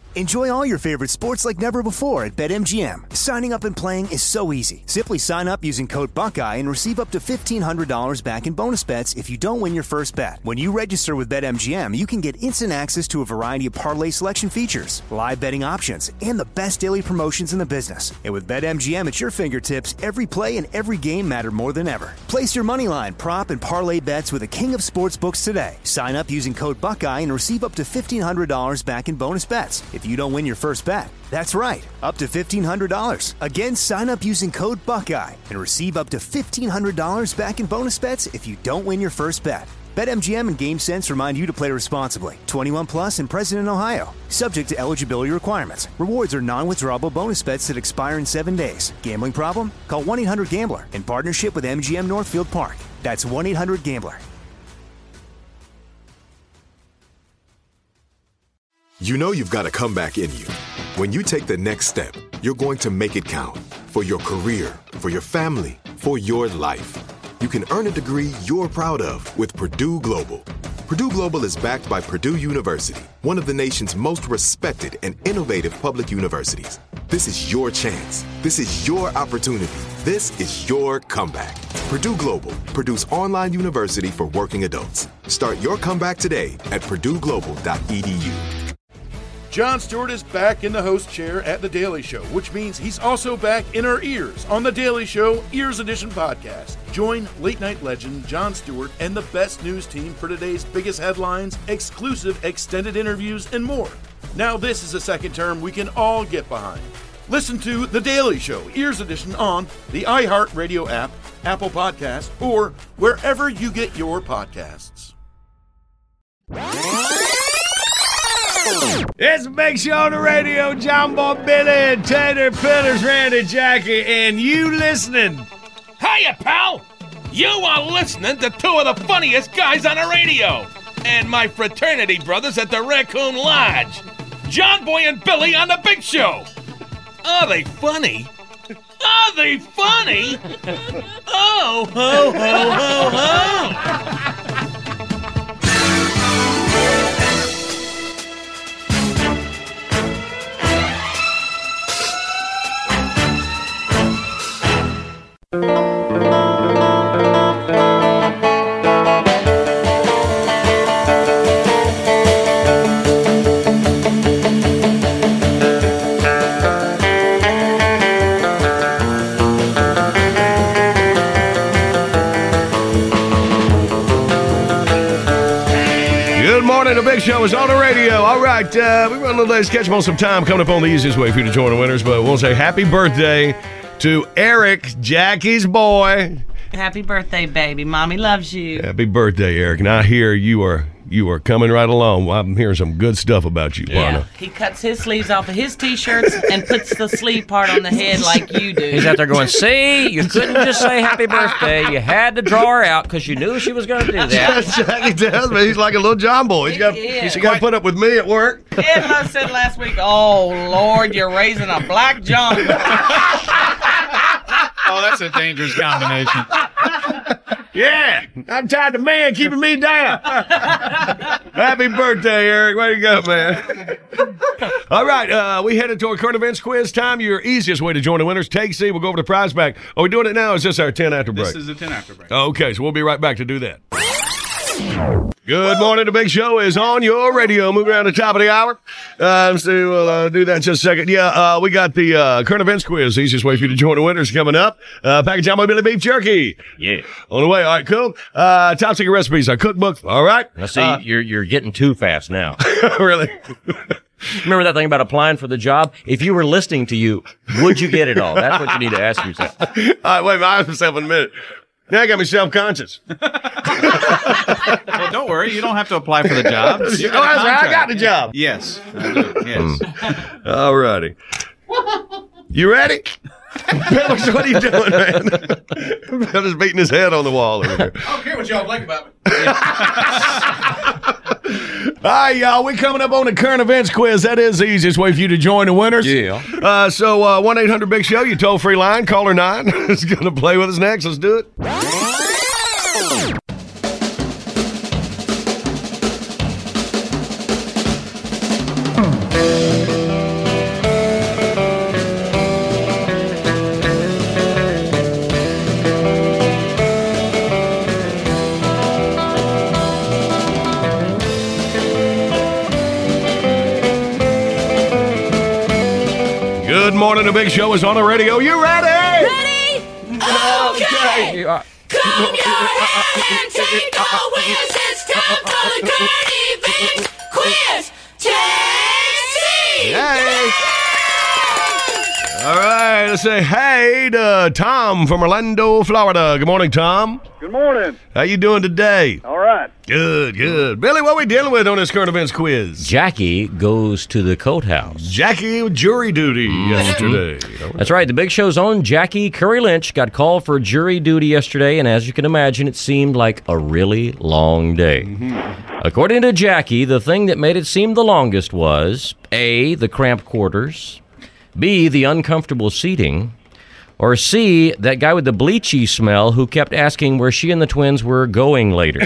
Enjoy all your favorite sports like never before at BetMGM. Signing up and playing is so easy. Simply sign up using code Buckeye and receive up to $1,500 back in bonus bets if you don't win your first bet. When you register with BetMGM, you can get instant access to a variety of parlay selection features, live betting options, and the best daily promotions in the business. And with BetMGM at your fingertips, every play and every game matter more than ever. Place your moneyline, prop, and parlay bets with the king of sportsbooks today. Sign up using code Buckeye and receive up to $1,500 back in bonus bets if you don't win your first bet. That's right, up to $1,500. Again, sign up using code Buckeye and receive up to $1,500 back in bonus bets if you don't win your first bet. BetMGM and GameSense remind you to play responsibly. 21 plus and present in Ohio. Subject to eligibility requirements. Rewards are non-withdrawable bonus bets that expire in 7 days. Gambling problem? Call 1-800-GAMBLER in partnership with MGM Northfield Park. That's 1-800-GAMBLER. You know you've got a comeback in you. When you take the next step, you're going to make it count. For your career, for your family, for your life. You can earn a degree you're proud of with Purdue Global. Purdue Global is backed by Purdue University, one of the nation's most respected and innovative public universities. This is your chance. This is your opportunity. This is your comeback. Purdue Global, Purdue's online university for working adults. Start your comeback today at purdueglobal.edu. Jon Stewart is back in the host chair at The Daily Show, which means he's also back in our ears on The Daily Show Ears Edition podcast. Join late-night legend Jon Stewart and the best news team for today's biggest headlines, exclusive extended interviews, and more. Now this is a second term we can all get behind. Listen to The Daily Show Ears Edition on the iHeartRadio app, Apple Podcasts, or wherever you get your podcasts. It's a big show on the radio. John Boy Billy, Tater, Pillars, Randy, Jackie, and you listening. Hiya, pal! You are listening to two of the funniest guys on the radio. And my fraternity brothers at the Raccoon Lodge. John Boy and Billy on the Big Show. Are they funny? Are they funny? Oh, ho, ho, ho, ho. The Big Show is on the radio. All right, we run a little day's catch up on some time coming up on the easiest way for you to join the winners, but we'll say happy birthday to Eric, Jackie's boy. Happy birthday, baby. Mommy loves you. Happy birthday, Eric. And I hear you are coming right along. Well, I'm hearing some good stuff about you, partner. He cuts his sleeves off of his T-shirts and puts the sleeve part on the head like you do. He's out there going, see, you couldn't just say happy birthday. You had to draw her out because you knew she was going to do that. Jackie tells me he's like a little John Boy. He's got to put up with me at work. I said last week, oh, Lord, you're raising a black John. Oh, that's a dangerous combination. Yeah, I'm tired of man keeping me down. Happy birthday, Eric. Way to go, man. All right, we headed to our current events quiz time. Your easiest way to join the winners. Take C. We'll go over the prize pack. Are we doing it now, or is this our 10 after break? This is a 10 after break. Okay, so we'll be right back to do that. Good morning. The Big Show is on your radio. Moving around the top of the hour. So we'll do that in just a second. Yeah, we got the current events quiz. The easiest way for you to join the winners coming up. Package John Boy Billy beef jerky. Yeah. On the way. All right, cool. Top secret recipes, our cookbook. All right. Now, see, you're getting too fast now. Really? Remember that thing about applying for the job? If you were listening to you, would you get it all? That's what you need to ask yourself. All right, wait, I asked myself in a minute. Now I got me self-conscious. Well, don't worry. You don't have to apply for the job. I got the job. Yes. I do. Yes. All righty. You ready? Pillars, what are you doing, man? Pillars beating his head on the wall over here. I don't care what y'all think about me. All right, y'all. We're coming up on the current events quiz. That is the easiest way for you to join the winners. Yeah. So 1-800-BIG-SHOW, your toll-free line. Caller 9 is going to play with us next. Let's do it. Good morning. The Big Show is on the radio. You ready? Ready? Okay. Come your head and take a whiz. It's time for the Curdy Vince Quiz. Yay! All right, let's say hey to Tom from Orlando, Florida. Good morning, Tom. Good morning. How you doing today? All right. Good, good. Billy, what are we dealing with on this current events quiz? Jackie goes to the coat house. Jackie with jury duty yesterday. That's right. The Big Show's own Jackie Curry Lynch got called for jury duty yesterday, and as you can imagine, it seemed like a really long day. According to Jackie, the thing that made it seem the longest was A, the cramped quarters, B, the uncomfortable seating, or C, that guy with the bleachy smell who kept asking where she and the twins were going later.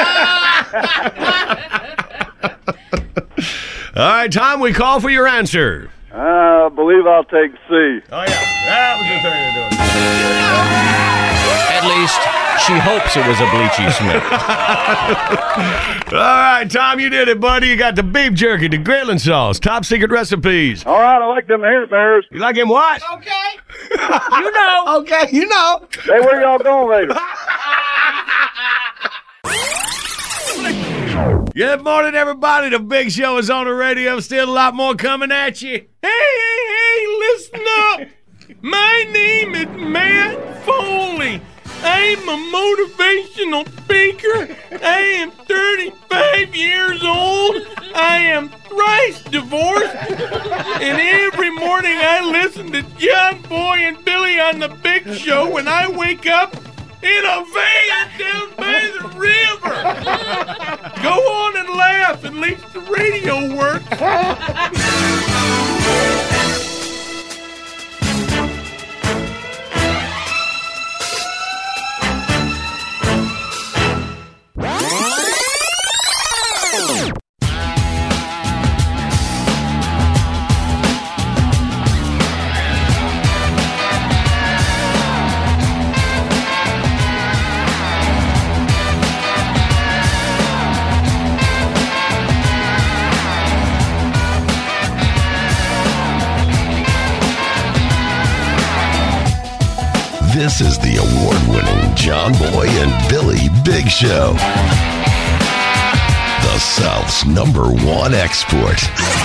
All right, Tom, we call for your answer. I believe I'll take C. Oh, yeah. That was the thing to do. At least she hopes it was a bleachy smell. All right, Tom, you did it, buddy. You got the beef jerky, the grilling sauce, top secret recipes. All right, I like them hair bears. You like him what? Okay. You know. Okay, you know. Hey, where y'all going later? Good morning, everybody. The Big Show is on the radio. Still a lot more coming at you. Hey, listen up. My name is Matt Foley. I'm a motivational speaker. I am 35 years old. I am thrice divorced. And every morning I listen to John Boy and Billy on the Big Show when I wake up in a van down by the river. Go on and laugh. At least the radio works. This is the award-winning John Boy and Billy Big Show. The South's #1 export.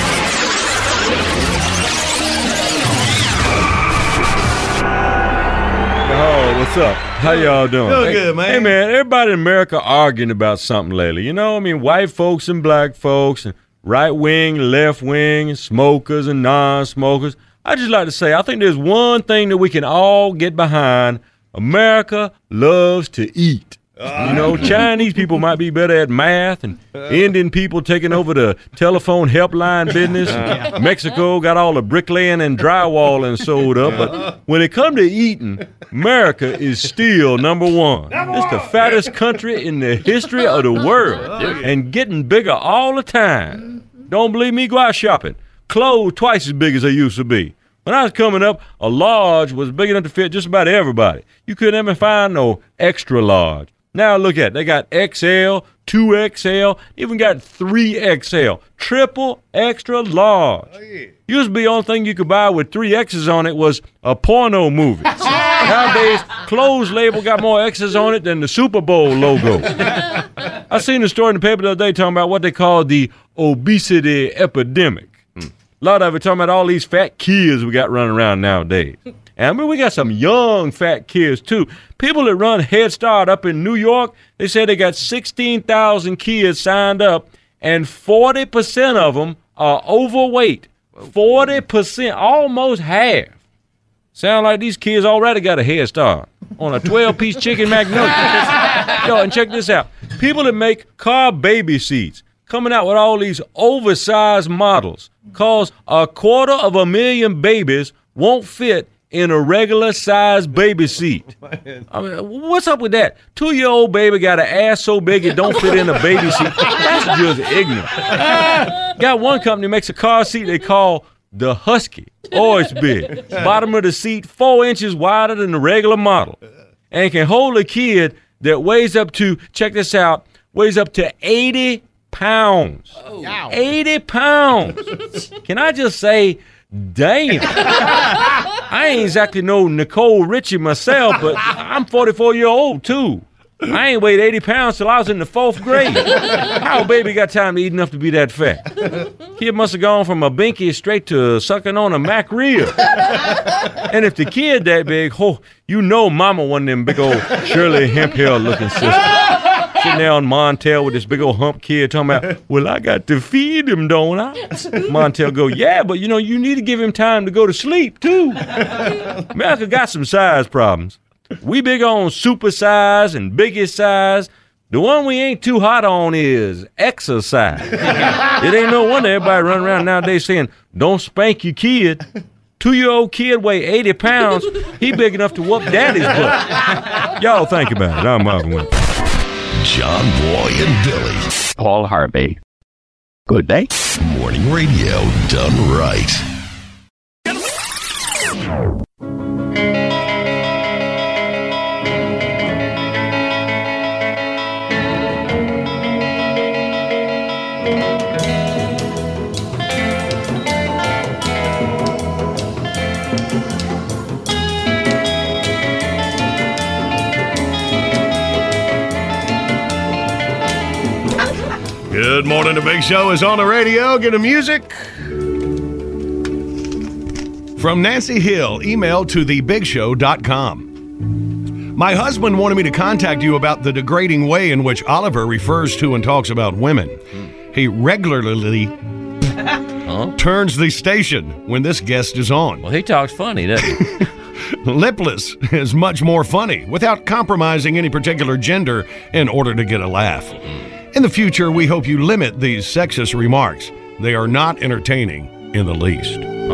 Oh, what's up? How y'all doing? Doing good, man. Hey, man, everybody in America arguing about something lately. You know, I mean, white folks and black folks, and right wing, left wing, smokers and non-smokers. I just like to say, I think there's one thing that we can all get behind. America loves to eat. You know, Chinese people might be better at math, and Indian people taking over the telephone helpline business. Mexico got all the bricklaying and drywalling sold up. But when it comes to eating, America is still #1. It's the fattest country in the history of the world, and getting bigger all the time. Don't believe me? Go out shopping. Clothes twice as big as they used to be. When I was coming up, a large was big enough to fit just about everybody. You couldn't even find no extra large. Now look at it. They got XL, 2XL, even got 3XL, triple extra large. Used to be the only thing you could buy with 3 X's on it was a porno movie. Nowadays, clothes label got more X's on it than the Super Bowl logo. I seen a story in the paper the other day talking about what they call the obesity epidemic. A lot of it talking about all these fat kids we got running around nowadays. And I mean, we got some young fat kids, too. People that run Head Start up in New York, they said they got 16,000 kids signed up, and 40% of them are overweight. 40%, almost half. Sound like these kids already got a Head Start on a 12-piece chicken McNugget. Yo, and check this out. People that make car baby seats coming out with all these oversized models cause 250,000 babies won't fit in a regular sized baby seat. I mean, what's up with that? 2-year-old baby got an ass so big it don't fit in a baby seat. That's just ignorant. Got one company makes a car seat they call the Husky. Oh, it's big. Bottom of the seat 4 inches wider than the regular model, and can hold a kid that weighs up to, check this out, weighs up to 80 pounds. 80 pounds. Can I just say, damn. I ain't exactly no Nicole Richie myself, but I'm 44-year-old too. I ain't weighed 80 pounds till I was in the 4th grade. How baby got time to eat enough to be that fat? Kid must have gone from a binky straight to sucking on a mac rib. And if the kid that big, you know mama one of them big old Shirley Hemphill looking sisters. Sitting there on Montel with this big old hump kid talking about, well, I got to feed him, don't I? Montel go, yeah, but you need to give him time to go to sleep too. America got some size problems. We big on super size and biggest size. The one we ain't too hot on is exercise. It ain't no wonder everybody run around nowadays saying, don't spank your kid. 2-year-old kid weigh 80 pounds. He big enough to whoop daddy's butt. Y'all think about it. I'm Marvin Winter. John Boy and Billy. Paul Harvey. Good day. Morning radio done right. Good morning. The Big Show is on the radio. Get the music. From Nancy Hill, email to thebigshow.com. My husband wanted me to contact you about the degrading way in which Oliver refers to and talks about women. He regularly turns the station when this guest is on. Well, he talks funny, doesn't he? Lipless is much more funny without compromising any particular gender in order to get a laugh. In the future, we hope you limit these sexist remarks. They are not entertaining in the least.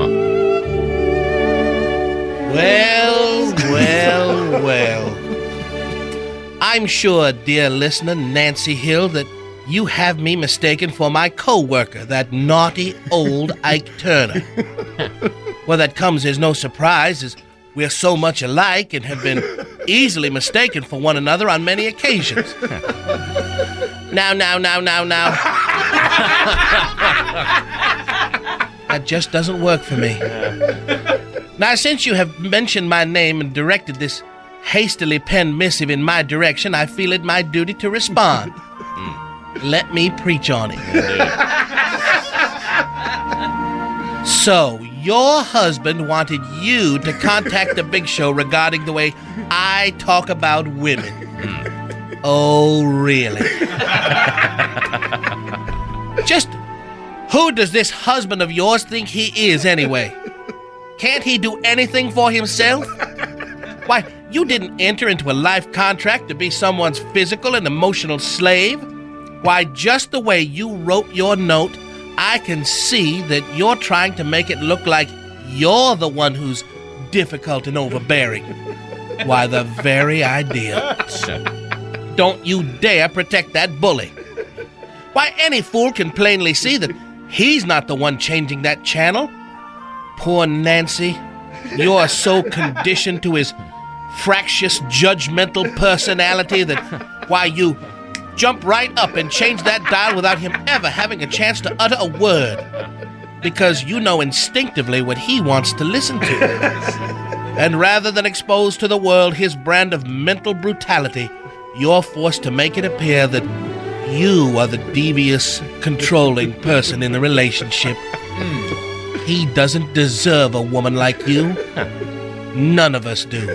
Well. I'm sure, dear listener, Nancy Hill, that you have me mistaken for my co-worker, that naughty old Ike Turner. Well, that comes as no surprise, as we're so much alike and have been easily mistaken for one another on many occasions. Now. That just doesn't work for me. Now, since you have mentioned my name and directed this hastily penned missive in my direction, I feel it my duty to respond. Let me preach on it. So, your husband wanted you to contact the Big Show regarding the way I talk about women. Oh, really? Just who does this husband of yours think he is, anyway? Can't he do anything for himself? Why, you didn't enter into a life contract to be someone's physical and emotional slave. Why, just the way you wrote your note, I can see that you're trying to make it look like you're the one who's difficult and overbearing. Why, the very idea. Don't you dare protect that bully. Why, any fool can plainly see that he's not the one changing that channel. Poor Nancy, you're so conditioned to his fractious, judgmental personality that, why, you jump right up and change that dial without him ever having a chance to utter a word. Because you know instinctively what he wants to listen to. And rather than expose to the world his brand of mental brutality, you're forced to make it appear that you are the devious, controlling person in the relationship. He doesn't deserve a woman like you. None of us do.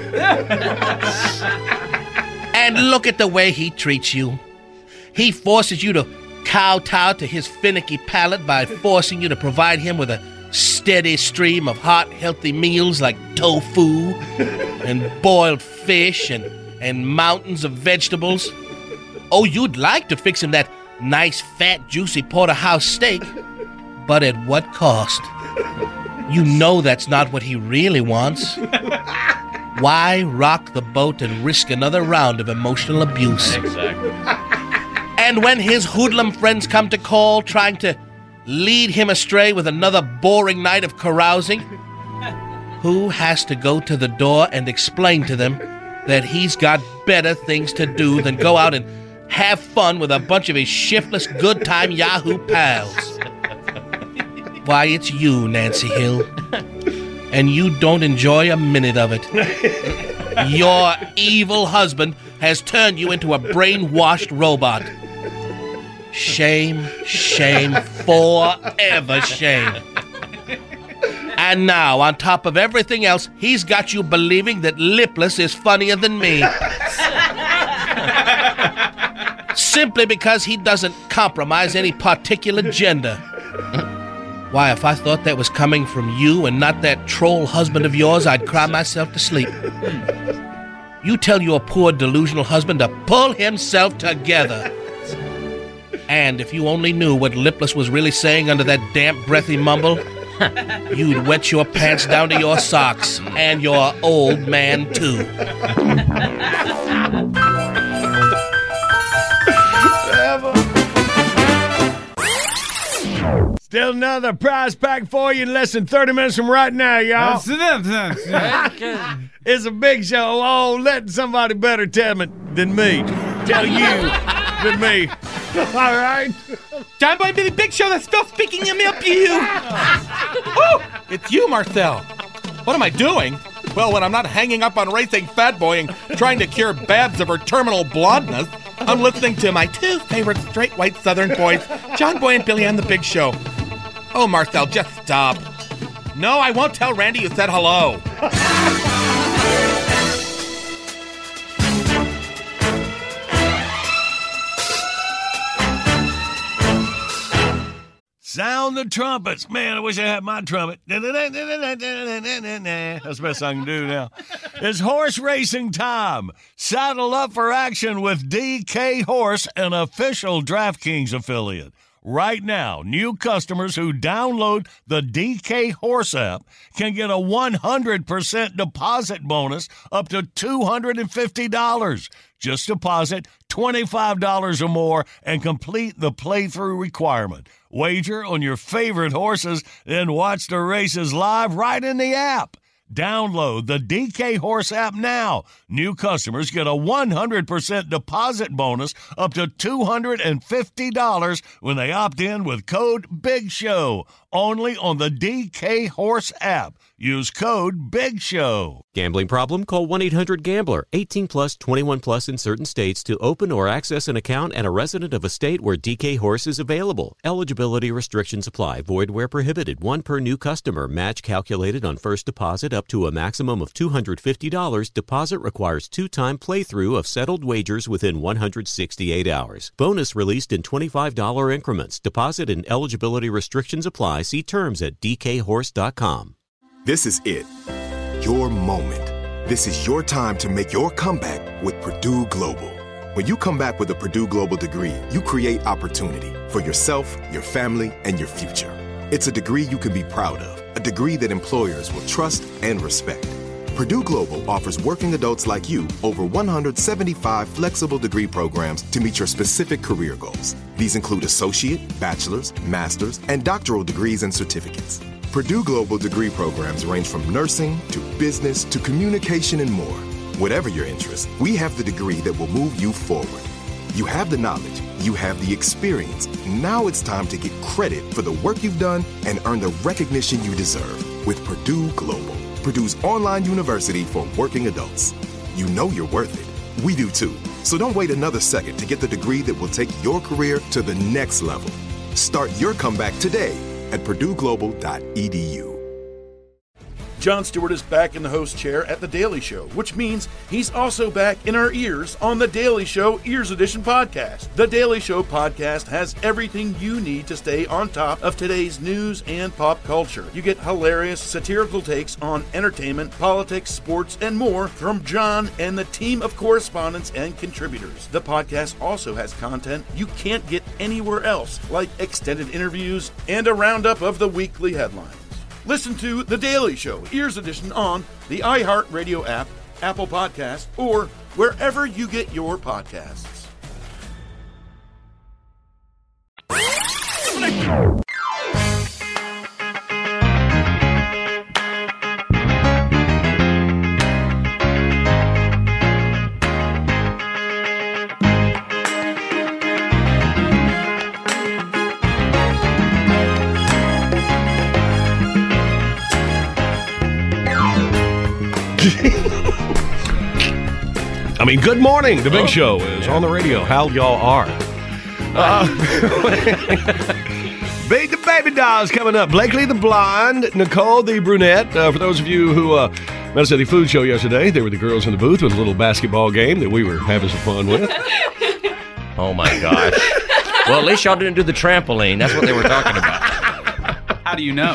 And look at the way he treats you. He forces you to kowtow to his finicky palate by forcing you to provide him with a steady stream of hot, healthy meals like tofu and boiled fish and mountains of vegetables. Oh, you'd like to fix him that nice, fat, juicy porterhouse steak, but at what cost? You know that's not what he really wants. Why rock the boat and risk another round of emotional abuse? Exactly. And when his hoodlum friends come to call, trying to lead him astray with another boring night of carousing, who has to go to the door and explain to them that he's got better things to do than go out and have fun with a bunch of his shiftless good-time Yahoo pals? Why, it's you, Nancy Hill. And you don't enjoy a minute of it. Your evil husband has turned you into a brainwashed robot. Shame, shame, forever shame. And now, on top of everything else, he's got you believing that Lipless is funnier than me. Simply because he doesn't compromise any particular gender. Why, if I thought that was coming from you and not that troll husband of yours, I'd cry myself to sleep. You tell your poor delusional husband to pull himself together. And if you only knew what Lipless was really saying under that damp, breathy mumble, you'd wet your pants down to your socks, and your old man, too. Still another prize pack for you in less than 30 minutes from right now, y'all. It's a big show. Oh, let somebody better tell me than me. Tell you than me. All right. John Boy and Billy Big Show, that's still speaking in me up to you. Oh, it's you, Marcel. What am I doing? Well, when I'm not hanging up on Racing Fat Boy and trying to cure Babs of her terminal blondness, I'm listening to my two favorite straight white Southern boys, John Boy and Billy on the Big Show. Oh, Marcel, just stop. No, I won't tell Randy you said hello. Sound the trumpets. Man, I wish I had my trumpet. That's the best I can do now. It's horse racing time. Saddle up for action with DK Horse, an official DraftKings affiliate. Right now, new customers who download the DK Horse app can get a 100% deposit bonus up to $250. Just deposit $25 or more and complete the playthrough requirement. Wager on your favorite horses, then watch the races live right in the app. Download the DK Horse app now. New customers get a 100% deposit bonus up to $250 when they opt in with code BIGSHOW. Only on the DK Horse app. Use code BIGSHOW. Gambling problem? Call 1-800-GAMBLER. 18 plus, 21 plus in certain states to open or access an account and a resident of a state where DK Horse is available. Eligibility restrictions apply. Void where prohibited. One per new customer. Match calculated on first deposit up to a maximum of $250. Deposit requires two-time playthrough of settled wagers within 168 hours. Bonus released in $25 increments. Deposit and eligibility restrictions apply. See terms at dkhorse.com. This is it. Your moment. This is your time to make your comeback with Purdue Global. When you come back with a Purdue Global degree, you create opportunity for yourself, your family, and your future. It's a degree you can be proud of, a degree that employers will trust and respect. Purdue Global offers working adults like you over 175 flexible degree programs to meet your specific career goals. These include associate, bachelor's, master's, and doctoral degrees and certificates. Purdue Global degree programs range from nursing to business to communication and more. Whatever your interest, we have the degree that will move you forward. You have the knowledge, you have the experience. Now it's time to get credit for the work you've done and earn the recognition you deserve with Purdue Global, Purdue's online university for working adults. You know you're worth it. We do too. So don't wait another second to get the degree that will take your career to the next level. Start your comeback today at purdueglobal.edu. Jon Stewart is back in the host chair at The Daily Show, which means he's also back in our ears on The Daily Show Ears Edition podcast. The Daily Show podcast has everything you need to stay on top of today's news and pop culture. You get hilarious, satirical takes on entertainment, politics, sports, and more from Jon and the team of correspondents and contributors. The podcast also has content you can't get anywhere else, like extended interviews and a roundup of the weekly headlines. Listen to The Daily Show, Ears Edition, on the iHeartRadio app, Apple Podcasts, or wherever you get your podcasts. I mean, good morning. The Big Show is on the radio. How y'all are? Beat the Baby Dolls coming up. Blakely the blonde, Nicole the brunette. For those of you who met us at the food show yesterday, they were the girls in the booth with a little basketball game that we were having some fun with. Oh, my gosh. Well, at least y'all didn't do the trampoline. That's what they were talking about. How do you know?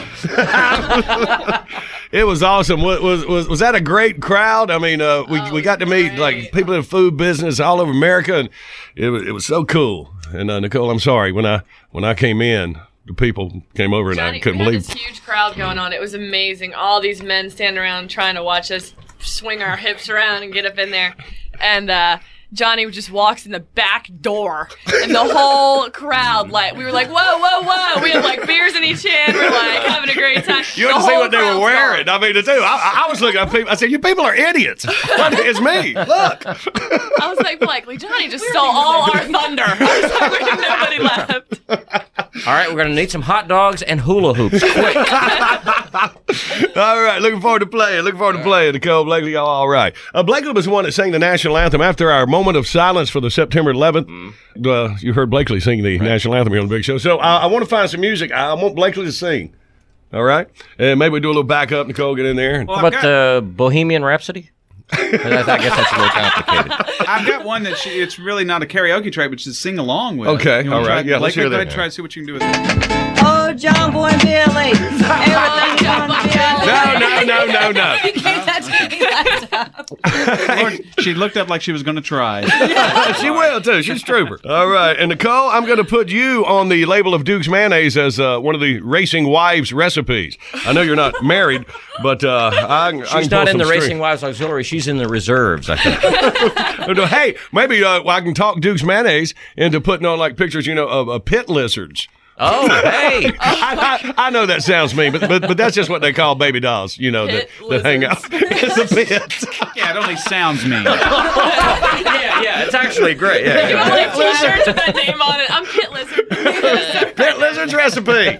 It was awesome. Was that a great crowd? I mean, we got to meet like people in the food business all over America, and it was so cool. And Nicole, I'm sorry when I came in, the people came over and Johnny, I couldn't we had believe. this huge crowd going on. It was amazing. All these men standing around trying to watch us swing our hips around and get up in there, and Johnny just walks in the back door, and the whole crowd, like, we were like, whoa, whoa, whoa. We had, like, beers in each hand. We're, like, having a great time. You had to see what they were wearing. I mean, I was looking at people. I said, you people are idiots. It's me. Look. I was like, Blakely, Johnny just stole all our thunder. I was like, nobody left. All right, we're going to need some hot dogs and hula hoops. Quick. All right, looking forward to playing. Nicole, Blakely, y'all all right. Blakely was the one that sang the national anthem after our moment of silence for the September 11th. You heard Blakely sing the national anthem here on the Big Show. So I want to find some music. I want Blakely to sing. All right? And maybe we do a little backup. Nicole, get in there. How about Bohemian Rhapsody? I guess that's a little complicated. I've got one that it's really not a karaoke track, but just sing along with. Okay, You wanna all right. try- Yeah, let's Blakely, hear go that. ahead, try to see what you can do with it. Oh, John Boy and Billy. Everything John Boy and Billy. No. You gave that to me last time. Lord, she looked up like she was going to try. She will, too. She's a trooper. All right. And, Nicole, I'm going to put you on the label of Duke's Mayonnaise as one of the racing wives' recipes. I know you're not married, but I can She's pull not in some the strings. Racing Wives Auxiliary. She's in the reserves, I think. Hey, maybe I can talk Duke's Mayonnaise into putting on, like, pictures, of pit lizards. Oh, hey. I know that sounds mean, but that's just what they call baby dolls, that hang out. It's a pit. Yeah, it only sounds mean. yeah, it's actually great. Yeah. You want, like, t-shirts with that name on it. I'm Pit Lizard. Pit Lizard's recipe.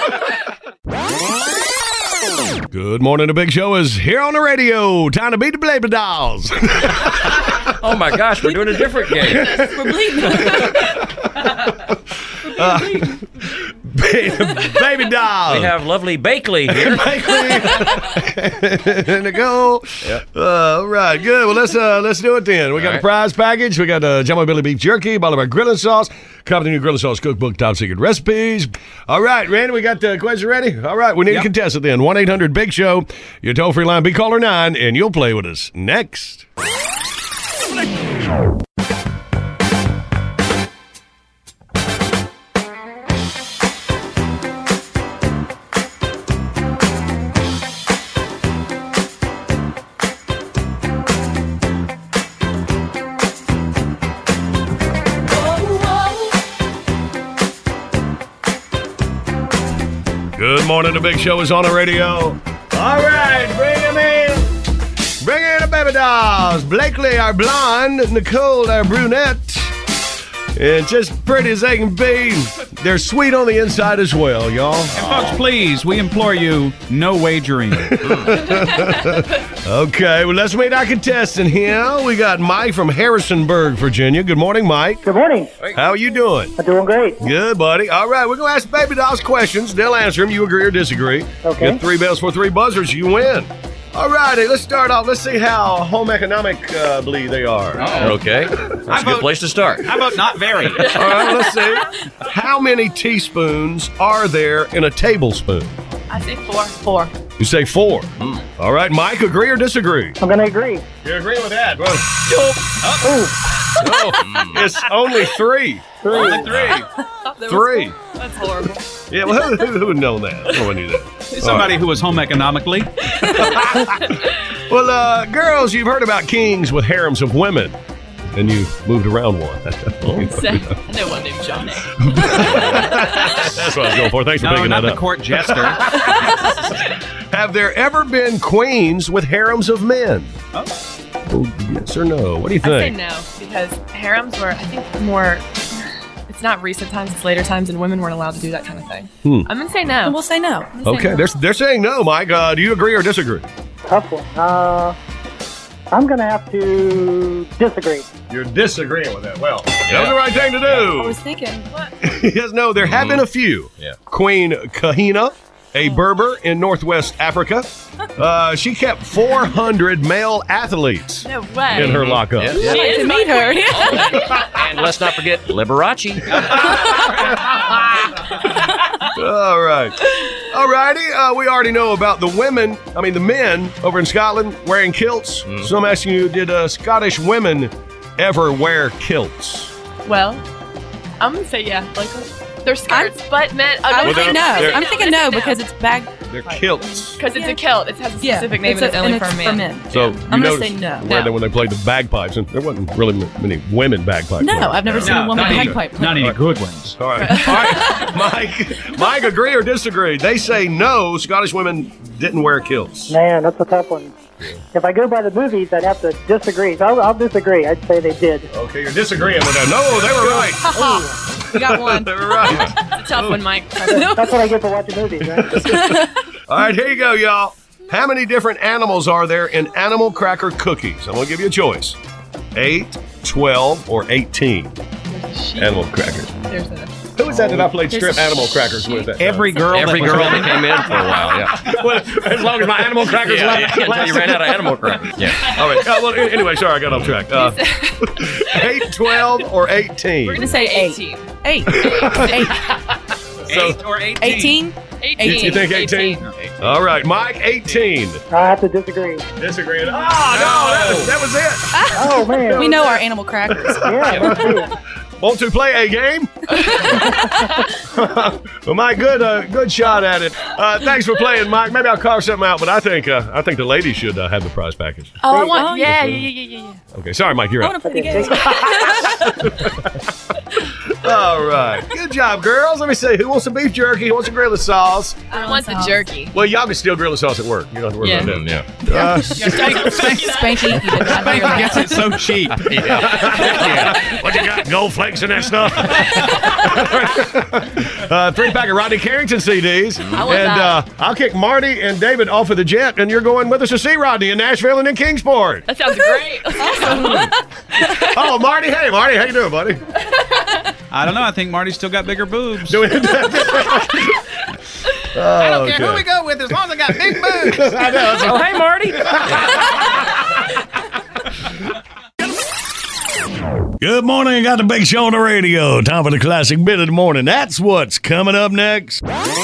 Good morning, the Big Show is here on the radio. Time to beat the baby dolls. Oh, my gosh, we're doing a different game. We're bleeding. Baby dolls. We have lovely Bakley here. Nicole. Yep. All right, good. Well, let's do it then. We got a prize package. We got Jumbo Billy beef jerky, bottle of our grilling sauce, copy of the new grilling sauce cookbook, top secret recipes. All right, Randy, we got the question ready. All right, we need a contestant then. 1-800-BIG-SHOW. Your toll free line. Be caller 9, and you'll play with us next. Good morning, the Big Show is on the radio. All right, bring him in. Bring in the baby dolls. Blakely, our blonde. Nicole, our brunette. And just pretty as they can be. They're sweet on the inside as well, y'all. And folks, please, we implore you, no wagering. Okay, well, let's meet our contestant here. We got Mike from Harrisonburg, Virginia. Good morning, Mike. Good morning. How are you doing? I'm doing great. Good, buddy. All right, we're going to ask baby dolls questions. They'll answer them. You agree or disagree. Okay. Get 3 bells for 3 buzzers. You win. All righty, let's start off. Let's see how home economically they are. Okay. That's a good place to start. How about not very? All right, let's see. How many teaspoons are there in a tablespoon? I say 4. You say 4. All right, Mike, agree or disagree? I'm going to agree. You agree with that? Well, no, it's only 3. Only 3. 3. That's horrible. Yeah, well, who would know that? No one knew that. Somebody who was home economically. Well, girls, you've heard about kings with harems of women, and you moved around one. I know one named Johnny. That's what I was going for. Thanks for picking not that the up. court jester. Have there ever been queens with harems of men? Oh. Yes or no? What do you I say think? no, because harems were, I think, more... It's not recent times, it's later times, and women weren't allowed to do that kind of thing. I'm going to say no. We'll say no. Okay, they're saying no, Mike. Do you agree or disagree? Tough one. I'm going to have to disagree. You're disagreeing with that. Well, that was the right thing to do. I was thinking. Yes, no, there have been a few. Yeah. Queen Kahina, a Berber in Northwest Africa. She kept 400 male athletes No way. in her lockup. Yeah. She I'd like is to my meet her. And let's not forget Liberace. All right. All righty. We already know about the men over in Scotland wearing kilts. So I'm asking you, did Scottish women ever wear kilts? Well, I'm gonna say yeah. Like they're skirts, but men. I would Well, say no. they're- I'm thinking no because it's bag. They're kilts. because it's a kilt. It has a specific name and it's only for men. So I'm you gonna say noticed no. when they played the bagpipes, and there wasn't really many women bagpipes. No, I've never seen a woman bagpipe. Not any good ones. All right. All right. Mike, agree or disagree? They say no, Scottish women didn't wear kilts. Man, that's a tough one. If I go by the movies, I'd have to disagree. So I'll disagree. I'd say they did. Okay, you're disagreeing with that. No, they were right. You got one. They were right. It's a tough one, Mike. That's what I get for watching movies, right? All right, here you go, y'all. How many different animals are there in animal cracker cookies? I'm going to give you a choice. 8, 12, or 18 animal crackers. There's a. Who was that I played strip animal crackers with? That Every girl that came in for a while, yeah. Well, as long as my animal crackers left. Until you ran out of animal crackers. Yeah. All right. Well, anyway, sorry, I got off track. 8, 12, or 18? We're gonna say 18. 8. 8 or 18? 18. 18. You think 18? All right, Mike, 18. I have to disagree. Disagreeing. Oh, no, that was it. Oh, man. We know our animal crackers. Yeah, that's it. Want to play a game? Well, Mike, good shot at it. Thanks for playing, Mike. Maybe I'll carve something out, but I think the ladies should have the prize package. Oh, I want. Yeah. Okay, sorry, Mike, you're I up. want to play the game. All right, good job, girls. Let me see. Who wants some beef jerky? Who wants some gorilla sauce? I want the jerky. Well, y'all can steal gorilla sauce at work. You don't have to worry Yeah. about that. Yeah. Spanky, you did not hear that. Gets it so cheap. What you got? Gold flakes and that stuff? 3-pack of Rodney Carrington CDs. I want that. I'll kick Marty and David off of the jet, and you're going with us to see Rodney in Nashville and in Kingsport. That sounds great. Oh, Marty. Hey, Marty. How you doing, buddy? I don't know. I think Marty's still got bigger boobs. Doing I don't care who we go with as long as I got big boobs. I know. Oh, hey, Marty. Good morning. I got the big show on the radio. Time for the classic bit of the morning. That's what's coming up next.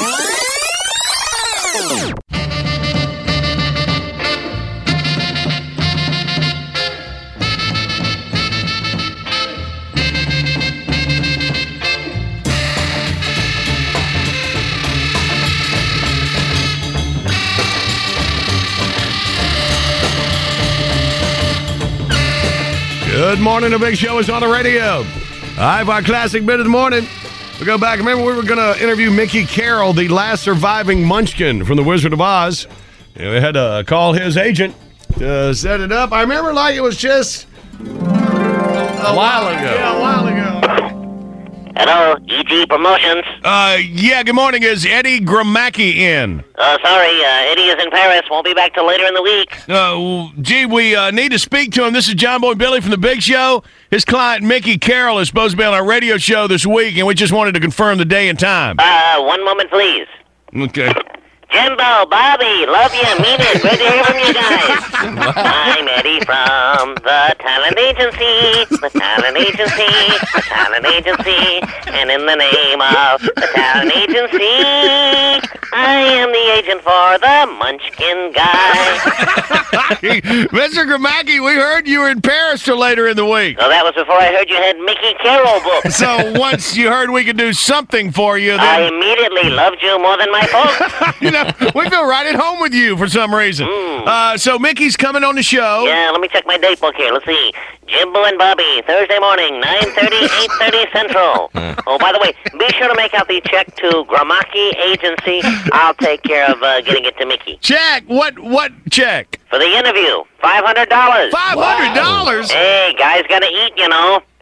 Good morning. The big show is on the radio. I have our classic bit of the morning. We go back. Remember, we were going to interview Mickey Carroll, the last surviving Munchkin from The Wizard of Oz. And we had to call his agent to set it up. I remember like it was just A while ago. Yeah, a while ago. Hello, EG Promotions. Yeah, good morning. Is Eddie Gramacki in? Sorry, Eddie is in Paris. Won't be back till later in the week. Gee, we need to speak to him. This is John Boy Billy from The Big Show. His client, Mickey Carroll, is supposed to be on our radio show this week, and we just wanted to confirm the day and time. 1 moment, please. Okay. Jimbo, Bobby, love you, mean it. Great to hear from you guys. I'm Eddie from the Talent Agency. The Talent Agency. The Talent Agency. And in the name of the Talent Agency, I am the agent for the Munchkin guy. Mr. Gramacki, we heard you were in Paris till later in the week. So that was before I heard you had Mickey Carroll booked. So once you heard we could do something for you, then... I immediately loved you more than my folks. You know, we feel right at home with you for some reason. So Mickey's coming on the show. Yeah, let me check my date book here. Let's see. Jimbo and Bobby, Thursday morning, 9:30, 8:30 Central. Oh, by the way, be sure to make out the check to Gramacki Agency. I'll take care of getting it to Mickey. Check? What check? For the interview, $500. $500? Hey, guys gotta eat, you know.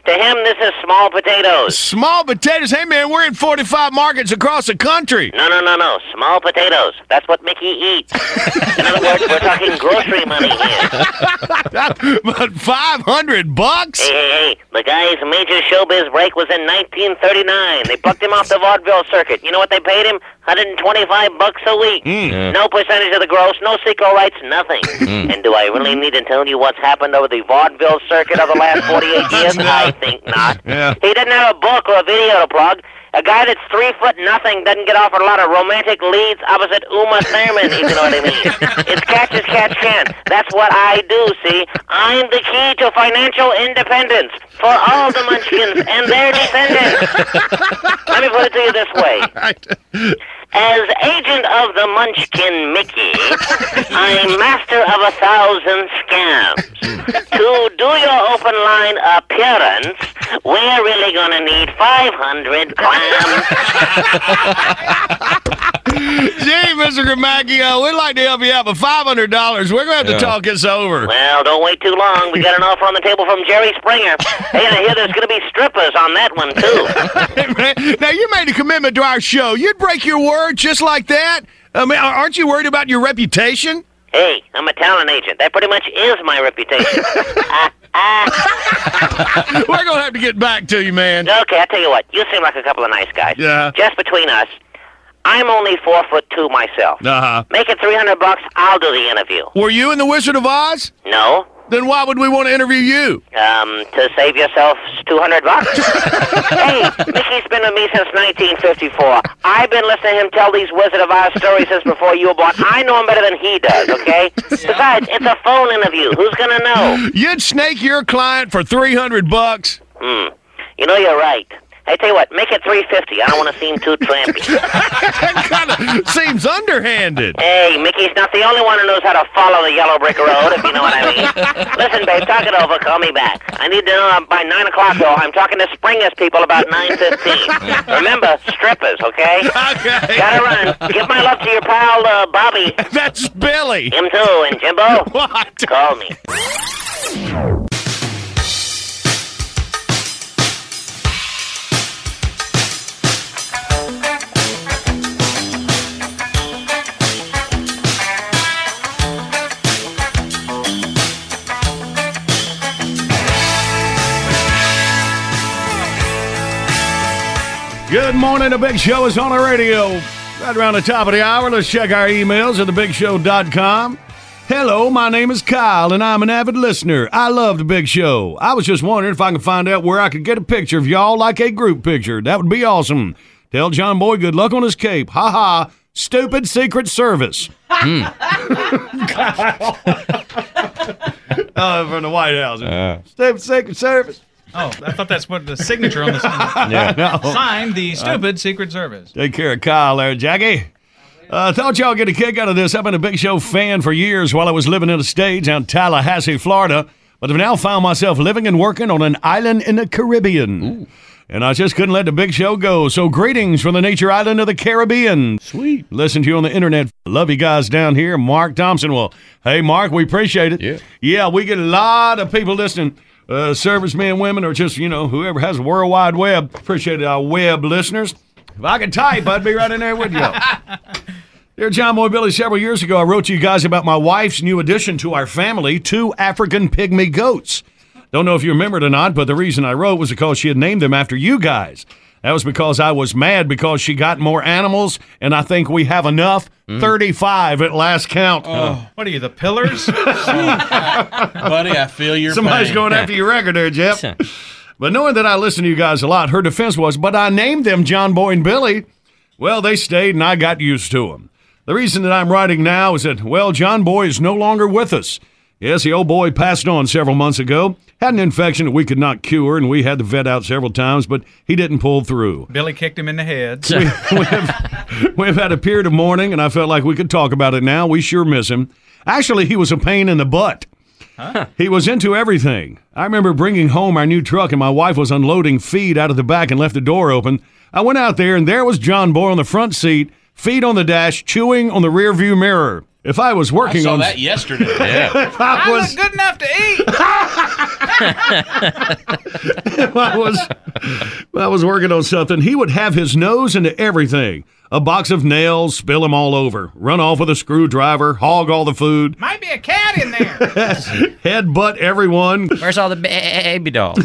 To him, this is small potatoes. Small potatoes? Hey, man, we're in 45 markets across the country. No. Small potatoes. That's what Mickey eats. In other words, we're talking grocery money here. But $500? Hey. The guy's major showbiz break was in 1939. They plucked him off the vaudeville circuit. You know what they paid him? $125 a week. No percentage of the gross, no secret rights, nothing. And do I really need to tell you what's happened over the vaudeville circuit over the last 48 years? No. I think not. Yeah. He didn't have a book or a video to plug. A guy that's 3'0" doesn't get offered a lot of romantic leads opposite Uma Thurman, if you know what I mean. It's catch as catch can. That's what I do, see? I'm the key to financial independence for all the Munchkins and their descendants. Let me put it to you this way. As agent of the Munchkin Mickey, I'm master of 1,000 scams. To do your open line appearance, we're really gonna need 500 clams. Gee, Mr. Gramacki, we'd like to help you out, but $500, we're going to have to talk this over. Well, don't wait too long. We got an offer on the table from Jerry Springer. Hey, and I hear there's going to be strippers on that one, too. Now, you made a commitment to our show. You'd break your word just like that? I mean, aren't you worried about your reputation? Hey, I'm a talent agent. That pretty much is my reputation. We're going to have to get back to you, man. Okay, I'll tell you what. You seem like a couple of nice guys. Yeah. Just between us, I'm only 4'2" myself. Uh-huh. Make it $300, I'll do the interview. Were you in The Wizard of Oz? No. Then why would we want to interview you? To save yourself $200. Hey, Mickey's been with me since 1954. I've been listening to him tell these Wizard of Oz stories since before you were born. I know him better than he does, okay? Besides, it's a phone interview. Who's gonna know? You'd snake your client for $300? You know, you're right. Hey, tell you what, make it $350. I don't want to seem too trampy. Kind of seems underhanded. Hey, Mickey's not the only one who knows how to follow the yellow brick road, if you know what I mean. Listen, babe, talk it over. Call me back. I need to know by 9 o'clock, though. I'm talking to Springer's people about 9:15. Remember, strippers, okay? Okay. Gotta run. Give my love to your pal, Bobby. That's Billy. Him too. And Jimbo? What? Call me. Good morning. The Big Show is on the radio. Right around the top of the hour, let's check our emails at thebigshow.com. Hello, my name is Kyle, and I'm an avid listener. I love The Big Show. I was just wondering if I could find out where I could get a picture of y'all, like a group picture. That would be awesome. Tell John Boy good luck on his cape. Ha ha. Stupid Secret Service. From the White House. Stupid Secret Service. Oh, I thought that's what the signature on the sign. Yeah, no. Signed the stupid Secret Service. Take care of Kyle there, Jackie. Thought y'all get a kick out of this. I've been a Big Show fan for years while I was living in the States out in Tallahassee, Florida. But I've now found myself living and working on an island in the Caribbean. Ooh. And I just couldn't let the Big Show go. So greetings from the nature island of the Caribbean. Sweet. Listen to you on the internet. Love you guys down here. Mark Thompson. Well, hey, Mark, we appreciate it. Yeah, we get a lot of people listening. Servicemen, women, or just, whoever has a World Wide Web. Appreciate our web listeners. If I could type, I'd be right in there with you. Dear John Boy Billy, several years ago, I wrote to you guys about my wife's new addition to our family, 2 African pygmy goats. Don't know if you remember it or not, but the reason I wrote was because she had named them after you guys. That was because I was mad because she got more animals, and I think we have enough. 35 at last count. What are you, the Pillars? Buddy, I feel your Somebody's pain. going after your record there, Jeff. But knowing that I listen to you guys a lot, her defense was, but I named them John Boy and Billy. Well, they stayed, and I got used to them. The reason that I'm writing now is that, well, John Boy is no longer with us. Yes, the old boy passed on several months ago. Had an infection that we could not cure, and we had the vet out several times, but he didn't pull through. Billy kicked him in the head. We've had a period of mourning, and I felt like we could talk about it now. We sure miss him. Actually, he was a pain in the butt. Huh? He was into everything. I remember bringing home our new truck, and my wife was unloading feed out of the back and left the door open. I went out there, and there was John Boy on the front seat, feet on the dash, chewing on the rear view mirror. If I was working I saw on that yesterday. If I I was look good enough to eat. If I was working on something, he would have his nose into everything. A box of nails, spill them all over. Run off with a screwdriver, hog all the food. Might be a cat in there. Headbutt everyone. Where's all the baby dolls?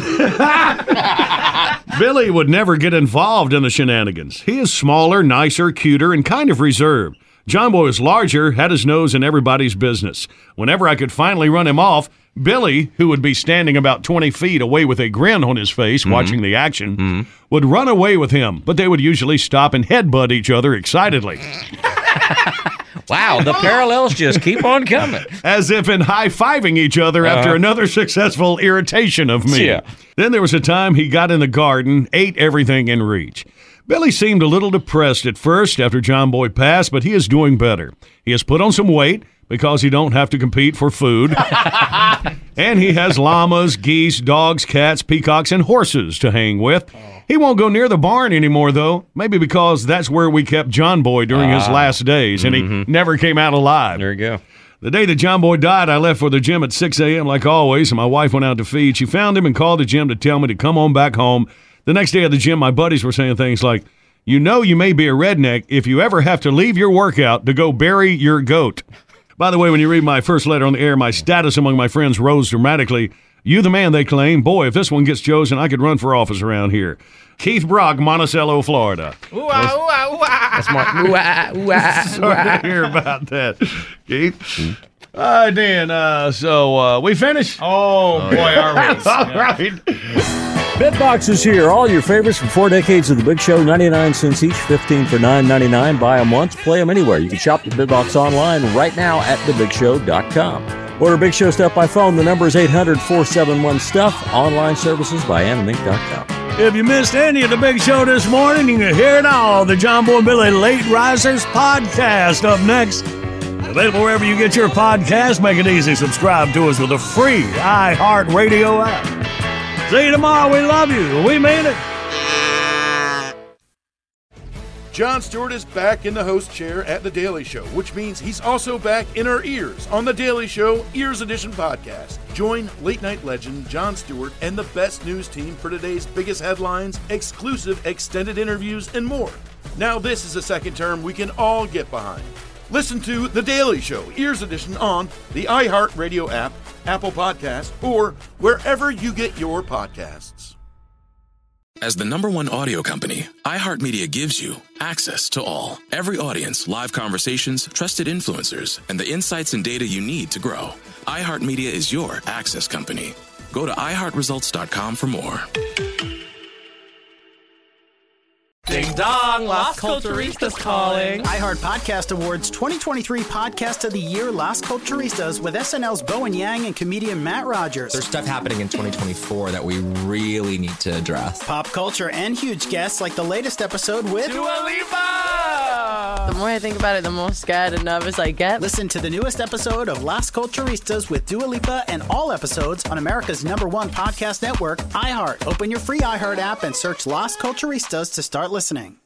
Billy would never get involved in the shenanigans. He is smaller, nicer, cuter, and kind of reserved. John Boy was larger, had his nose in everybody's business. Whenever I could finally run him off, Billy, who would be standing about 20 feet away with a grin on his face watching the action, would run away with him, but they would usually stop and headbutt each other excitedly. Wow, the parallels just keep on coming. As if in high-fiving each other after another successful irritation of me. Yeah. Then there was a time he got in the garden, ate everything in reach. Billy seemed a little depressed at first after John Boy passed, but he is doing better. He has put on some weight because he don't have to compete for food. And he has llamas, geese, dogs, cats, peacocks, and horses to hang with. He won't go near the barn anymore, though, maybe because that's where we kept John Boy during his last days, and he never came out alive. There you go. The day that John Boy died, I left for the gym at 6 a.m. like always, and my wife went out to feed. She found him and called the gym to tell me to come on back home. The next day at the gym, my buddies were saying things like, you know you may be a redneck if you ever have to leave your workout to go bury your goat. By the way, when you read my first letter on the air, my status among my friends rose dramatically. You the man, they claim. Boy, if this one gets chosen, I could run for office around here. Keith Brock, Monticello, Florida. Ooh-ah, ooh-ah, ooh-ah. That's my ooh-ah, ooh-ah, Sorry to hear about that, Keith. All right, Dan, so we finished? Oh, boy, are we. All right. Bitbox is here. All your favorites from 4 decades of The Big Show, 99 cents each, 15 for $9.99. Buy them once, play them anywhere. You can shop the Bitbox online right now at thebigshow.com. Order Big Show stuff by phone. The number is 800-471-STUFF. Online services by animink.com. If you missed any of The Big Show this morning, you can hear it all. The John Boy and Billy Late Risers podcast up next. Available wherever you get your podcast. Make it easy. Subscribe to us with a free iHeartRadio app. See you tomorrow. We love you. We mean it. Jon Stewart is back in the host chair at The Daily Show, which means he's also back in our ears on The Daily Show Ears Edition podcast. Join late night legend Jon Stewart and the best news team for today's biggest headlines, exclusive extended interviews, and more. Now this is a second term we can all get behind. Listen to The Daily Show Ears Edition on the iHeartRadio app, Apple Podcasts, or wherever you get your podcasts. As the #1 audio company, iHeartMedia gives you access to all. Every audience, live conversations, trusted influencers, and the insights and data you need to grow. iHeartMedia is your access company. Go to iHeartResults.com for more. Ding dong, Las Culturistas calling. iHeart Podcast Awards 2023 Podcast of the Year, Las Culturistas, with SNL's Bowen Yang and comedian Matt Rogers. There's stuff happening in 2024 that we really need to address. Pop culture and huge guests like the latest episode with Dua Lipa! The more I think about it, the more scared and nervous I get. Listen to the newest episode of Las Culturistas with Dua Lipa and all episodes on America's #1 podcast network, iHeart. Open your free iHeart app and search Las Culturistas to start listening.